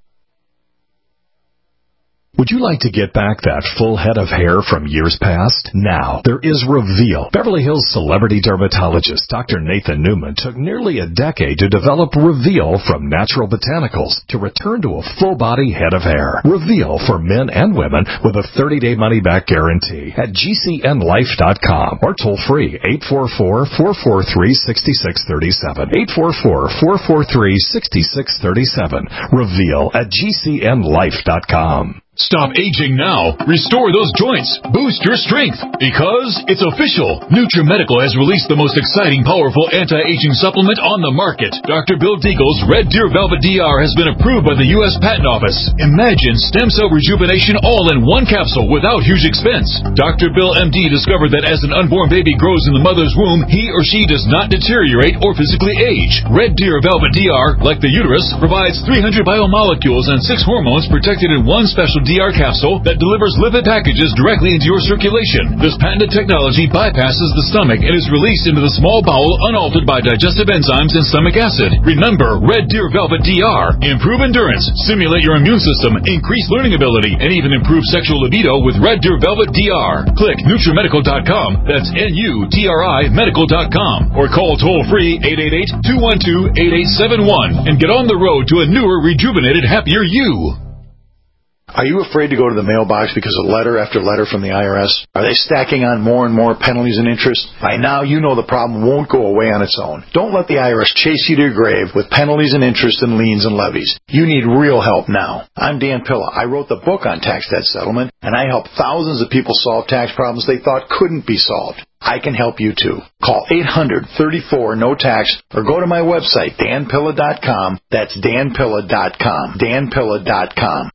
Would you like to get back that full head of hair from years past? Now, there is Reveal. Beverly Hills celebrity dermatologist Doctor Nathan Newman took nearly a decade to develop Reveal from natural botanicals to return to a full-body head of hair. Reveal for men and women with a thirty-day money-back guarantee at G C N life dot com or toll-free eight four four, four four three, six six three seven. eight four four, four four three, six six three seven. Reveal at G C N life dot com. Stop aging now. Restore those joints. Boost your strength. Because it's official. NutriMedical has released the most exciting, powerful anti-aging supplement on the market. Doctor Bill Deagle's Red Deer Velvet D R has been approved by the U S Patent Office. Imagine stem cell rejuvenation all in one capsule without huge expense. Doctor Bill M D discovered that as an unborn baby grows in the mother's womb, he or she does not deteriorate or physically age. Red Deer Velvet D R, like the uterus, provides three hundred biomolecules and six hormones protected in one special D R capsule that delivers lipid packages directly into your circulation. This patented technology bypasses the stomach and is released into the small bowel unaltered by digestive enzymes and stomach acid. Remember, Red Deer Velvet D R. Improve endurance, stimulate your immune system, increase learning ability, and even improve sexual libido with Red Deer Velvet D R. Click NutriMedical dot com, that's N U T R I medical dot com, or call toll-free eight eight eight, two one two, eight eight seven one and get on the road to a newer, rejuvenated, happier you. Are you afraid to go to the mailbox because of letter after letter from the I R S? Are they stacking on more and more penalties and interest? By now, you know the problem won't go away on its own. Don't let the I R S chase you to your grave with penalties and interest and liens and levies. You need real help now. I'm Dan Pilla. I wrote the book on tax debt settlement, and I help thousands of people solve tax problems they thought couldn't be solved. I can help you too. Call eight hundred, thirty-four, no tax or go to my website, dan pilla dot com. That's dan pilla dot com. dan pilla dot com.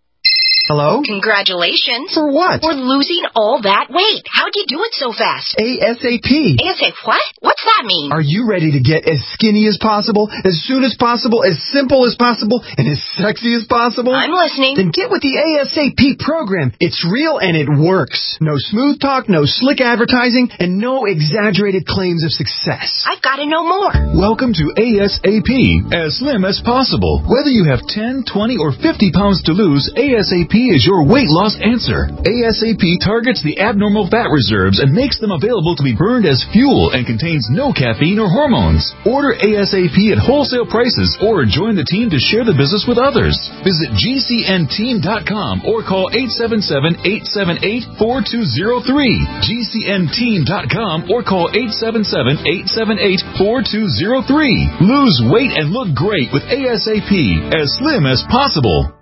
Hello? Congratulations. For what? For losing all that weight. How'd you do it so fast? ASAP. ASAP what? What's that mean? Are you ready to get as skinny as possible, as soon as possible, as simple as possible, and as sexy as possible? I'm listening. Then get with the ASAP program. It's real and it works. No smooth talk, no slick advertising, and no exaggerated claims of success. I've got to know more. Welcome to ASAP, as slim as possible. Whether you have ten, twenty, or fifty pounds to lose, ASAP is your weight loss answer. ASAP targets the abnormal fat reserves and makes them available to be burned as fuel and contains no caffeine or hormones. Order ASAP at wholesale prices or join the team to share the business with others. Visit G C N team dot com or call eight seven seven, eight seven eight, four two zero three. G C N team dot com or call eight seven seven, eight seven eight, four two zero three. Lose weight and look great with ASAP, as slim as possible.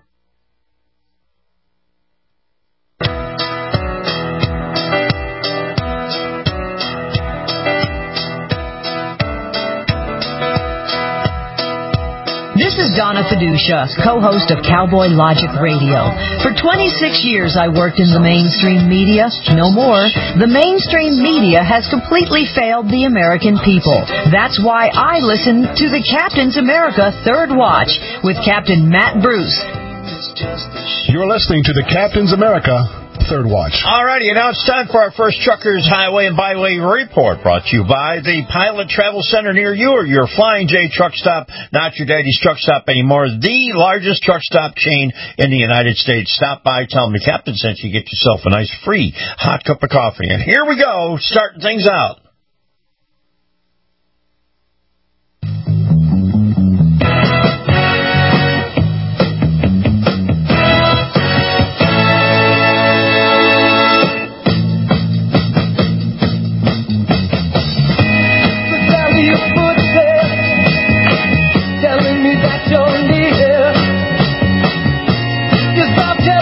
This is Donna Fiducia, co-host of Cowboy Logic Radio. For twenty-six years, I worked in the mainstream media. No more. The mainstream media has completely failed the American people. That's why I listen to the Captain's America Third Watch with Captain Matt Bruce. You're listening to the Captain's America Third Watch. All righty, and now it's time for our first Truckers Highway and Byway report, brought to you by the Pilot Travel Center near you, or your Flying J truck stop, not your daddy's truck stop anymore, the largest truck stop chain in the United States. Stop by, tell them the captain sent you, get yourself a nice free hot cup of coffee. And here we go, starting things out.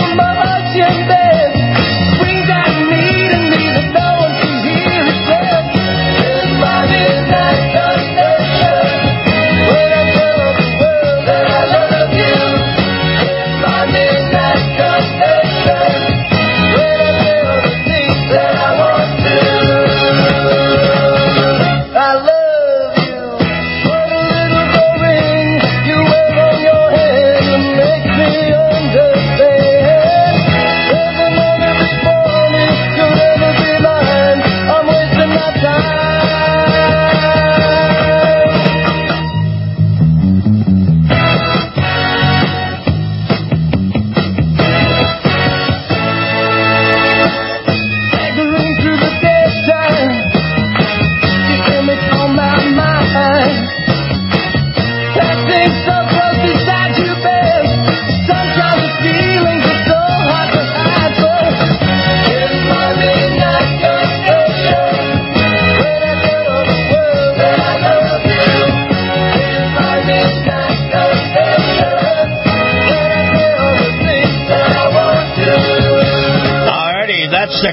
Brings out me to me that no one can hear it said.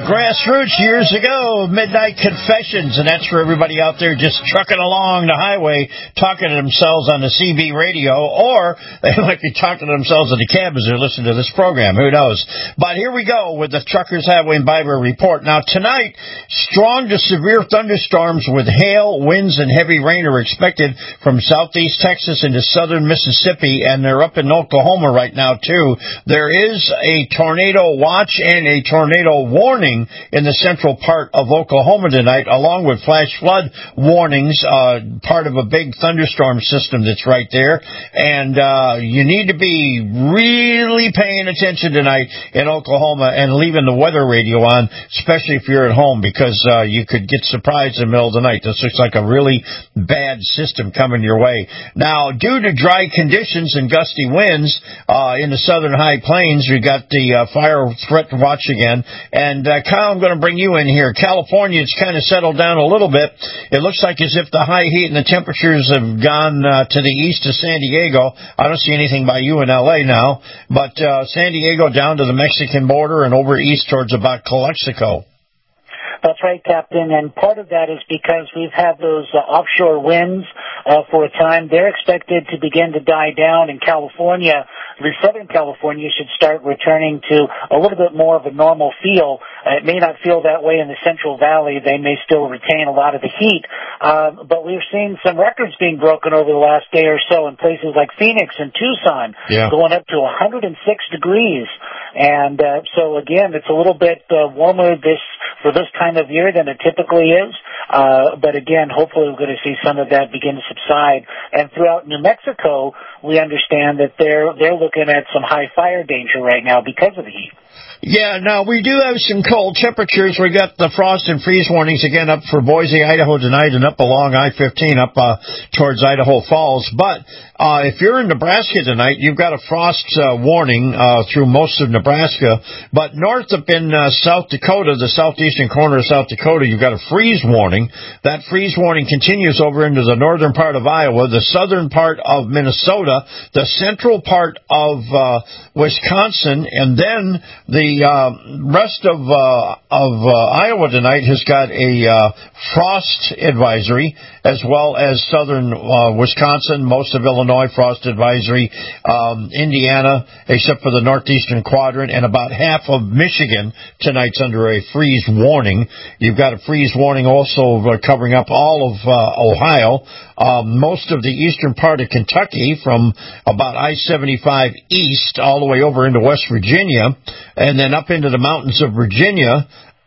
Grassroots years ago, Midnight Confessions, and that's for everybody out there just trucking along the highway, talking to themselves on the C B radio, or they might be talking to themselves in the cab as they're listening to this program. Who knows? But here we go with the Truckers Highway and Byway Report. Now, tonight, strong to severe thunderstorms with hail, winds, and heavy rain are expected from southeast Texas into southern Mississippi, and they're up in Oklahoma right now, too. There is a tornado watch and a tornado warning in the central part of Oklahoma tonight, along with flash flood warnings, uh, part of a big thunderstorm system that's right there. And uh, you need to be really paying attention tonight in Oklahoma and leaving the weather radio on, especially if you're at home, because uh, you could get surprised in the middle of the night. This looks like a really bad system coming your way. Now, due to dry conditions and gusty winds uh, in the southern high plains, we got the uh, fire threat watch again. And, uh, Kyle, I'm going to bring you in here. California, it's kind of settled down a little bit. It looks like as if the high heat and the temperatures have gone uh, to the east of San Diego. I don't see anything by you in L A now, but uh, San Diego down to the Mexican border and over east towards about Calexico. That's right, Captain, and part of that is because we've had those uh, offshore winds uh, for a time. They're expected to begin to die down in California. The Southern California should start returning to a little bit more of a normal feel. Uh, it may not feel that way in the Central Valley. They may still retain a lot of the heat, uh, but we've seen some records being broken over the last day or so in places like Phoenix and Tucson, yeah. going up to one hundred six degrees. And uh, so, again, it's a little bit uh, warmer this for this time of year than it typically is. Uh, but, again, hopefully we're going to see some of that begin to subside. And throughout New Mexico, we understand that they're they're looking at some high fire danger right now because of the heat. Yeah, now we do have some cold temperatures. We got the frost and freeze warnings again up for Boise, Idaho tonight, and up along I fifteen up uh, towards Idaho Falls. But uh, if you're in Nebraska tonight, you've got a frost uh, warning uh, through most of Nebraska. But north up in uh, South Dakota, the southeastern corner of South Dakota, you've got a freeze warning. That freeze warning continues over into the northern part of Iowa, the southern part of Minnesota, the central part of uh, Wisconsin, and then the The uh, rest of uh, of uh, Iowa tonight has got a uh, frost advisory, as well as southern uh, Wisconsin, most of Illinois frost advisory, um, Indiana, except for the northeastern quadrant, and about half of Michigan tonight's under a freeze warning. You've got a freeze warning also uh, covering up all of uh, Ohio. Um, most of the eastern part of Kentucky from about I seventy-five east all the way over into West Virginia, and then up into the mountains of Virginia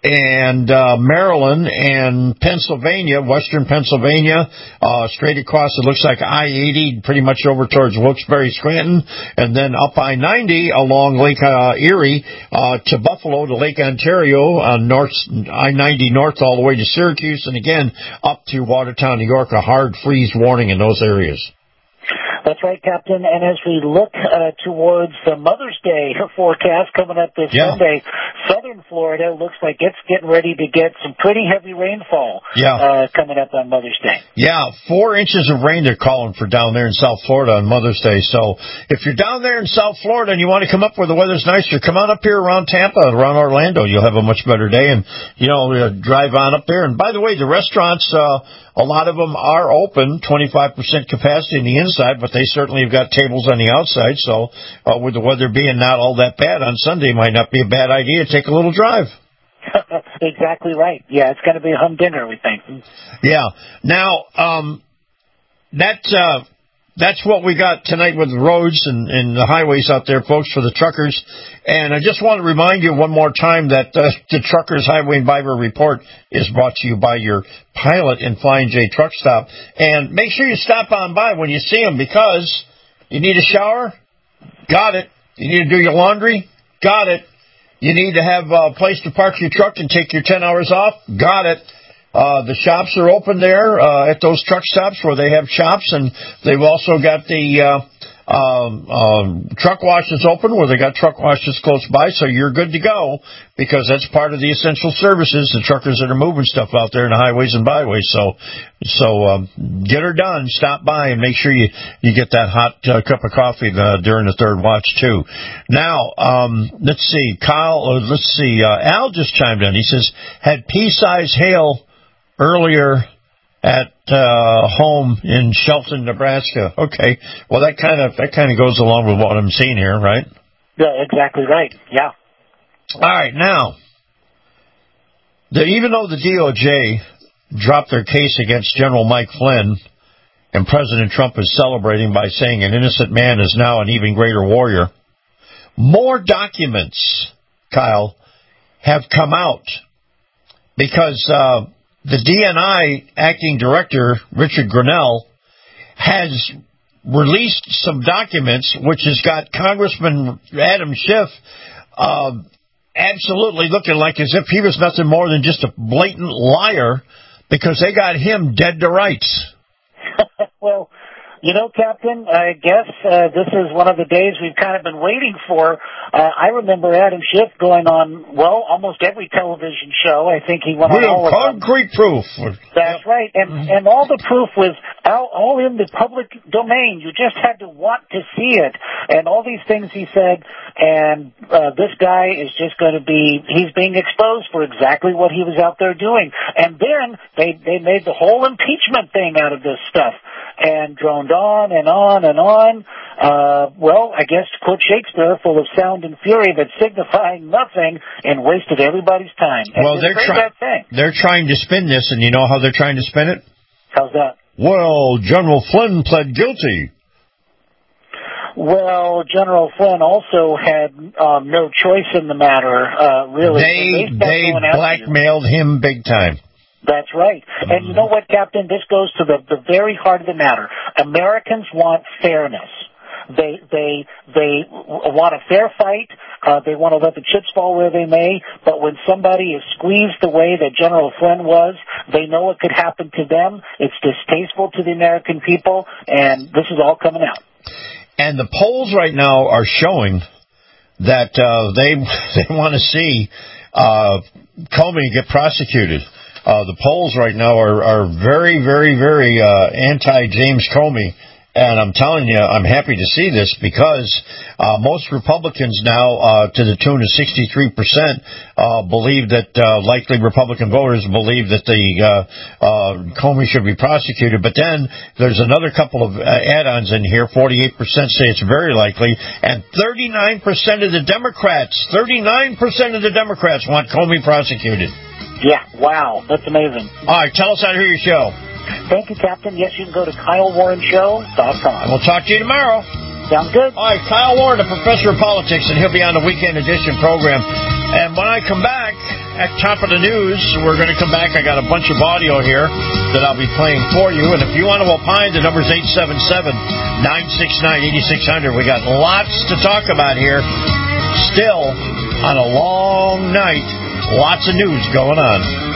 and uh, Maryland and Pennsylvania, western Pennsylvania, uh, straight across, it looks like I eighty, pretty much over towards Wilkes-Barre, Scranton, and then up I ninety along Lake uh, Erie uh, to Buffalo, to Lake Ontario, uh, north I ninety north all the way to Syracuse, and again up to Watertown, New York, a hard freeze warning in those areas. That's right, Captain. And as we look uh, towards the Mother's Day forecast coming up this yeah. Sunday, southern Florida looks like it's getting ready to get some pretty heavy rainfall yeah. uh, coming up on Mother's Day. Yeah, four inches of rain they're calling for down there in South Florida on Mother's Day. So if you're down there in South Florida and you want to come up where the weather's nicer, come on up here around Tampa, around Orlando. You'll have a much better day. And, you know, uh, drive on up there. And by the way, the restaurants, uh, a lot of them are open, twenty-five percent capacity on the inside, but they certainly have got tables on the outside. So uh, with the weather being not all that bad on Sunday, might not be a bad idea to take a little drive. Exactly right. Yeah, it's going to be a humdinger, we think. Yeah. Now, um, that, uh, that's what we got tonight with the roads and, and the highways out there, folks, for the truckers. And I just want to remind you one more time that uh, the Truckers Highway and Byway Report is brought to you by your Pilot and Flying J Truck Stop. And make sure you stop on by when you see them, because you need a shower? Got it. You need to do your laundry? Got it. You need to have a place to park your truck and take your ten hours off? Got it. Uh, the shops are open there uh, at those truck stops where they have shops, and they've also got the uh, um, um, truck washes open where they got truck washes close by, so you're good to go because that's part of the essential services, the truckers that are moving stuff out there in the highways and byways. So, so um, get her done. Stop by and make sure you, you get that hot uh, cup of coffee uh, during the third watch, too. Now, um, let's see. Kyle, uh, let's see. Uh, Al just chimed in. He says, had pea-sized hail earlier at uh, home in Shelton, Nebraska. Okay, well that kind of that kind of goes along with what I'm seeing here, right? Yeah, exactly right. Yeah. All right, now, the, even though the D O J dropped their case against General Mike Flynn, and President Trump is celebrating by saying an innocent man is now an even greater warrior, more documents, Kyle, have come out because. Uh, The D N I acting director, Richard Grinnell, has released some documents which has got Congressman Adam Schiff uh, absolutely looking like as if he was nothing more than just a blatant liar because they got him dead to rights. Well, you know, Captain, I guess uh, this is one of the days we've kind of been waiting for. Uh, I remember Adam Schiff going on, well, almost every television show. I think he went on all of them. Concrete proof. That's right. And and all the proof was all, all in the public domain. You just had to want to see it. And all these things he said, and uh, this guy is just going to be, he's being exposed for exactly what he was out there doing. And then they, they made the whole impeachment thing out of this stuff. And droned on and on and on. Uh, well, I guess, to quote Shakespeare, full of sound and fury, but signifying nothing and wasted everybody's time. And well, they're, try- they're trying to spin this, and you know how they're trying to spin it? How's that? Well, General Flynn pled guilty. Well, General Flynn also had um, no choice in the matter, uh, really. They, they, they blackmailed him big time. That's right. And you know what, Captain? This goes to the, the very heart of the matter. Americans want fairness. They they they want a fair fight. Uh, they want to let the chips fall where they may. But when somebody is squeezed the way that General Flynn was, they know it could happen to them. It's distasteful to the American people, and this is all coming out. And the polls right now are showing that uh, they they want to see uh, Comey get prosecuted. Uh, the polls right now are, are very, very, very uh, anti-James Comey. And I'm telling you, I'm happy to see this because uh, most Republicans now, uh, to the tune of sixty-three percent, uh, believe that uh, likely Republican voters believe that the uh, uh, Comey should be prosecuted. But then there's another couple of uh, add-ons in here. forty-eight percent say it's very likely, and thirty-nine percent of the Democrats, thirty-nine percent of the Democrats want Comey prosecuted. Yeah, wow, that's amazing. All right, tell us how to hear your show. Thank you, Captain. Yes, you can go to Kyle Warren Show dot com. We'll talk to you tomorrow. Sounds good. All right, Kyle Warren, the professor of politics, and he'll be on the Weekend Edition program. And when I come back, at top of the news, we're going to come back. I got a bunch of audio here that I'll be playing for you. And if you want to opine, the number's eight seven seven, nine six nine, eight six zero zero. We got lots to talk about here. Still on a long night. Lots of news going on.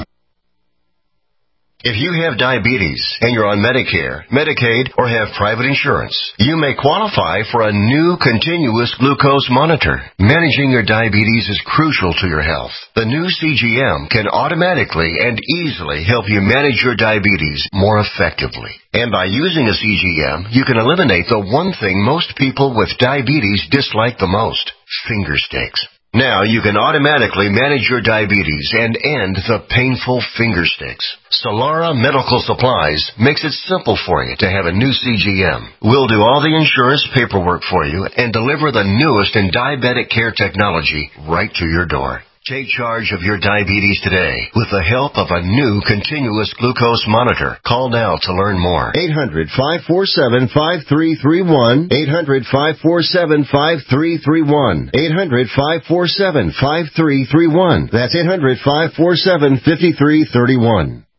If you have diabetes and you're on Medicare, Medicaid, or have private insurance, you may qualify for a new continuous glucose monitor. Managing your diabetes is crucial to your health. The new C G M can automatically and easily help you manage your diabetes more effectively. And by using a C G M, you can eliminate the one thing most people with diabetes dislike the most, finger sticks. Now you can automatically manage your diabetes and end the painful finger sticks. Solara Medical Supplies makes it simple for you to have a new C G M. We'll do all the insurance paperwork for you and deliver the newest in diabetic care technology right to your door. Take charge of your diabetes today with the help of a new continuous glucose monitor. Call now to learn more. eight hundred, five four seven, five three three one. eight hundred, five four seven, five three three one. eight hundred, five four seven, five three three one. That's eight hundred, five four seven, five three three one.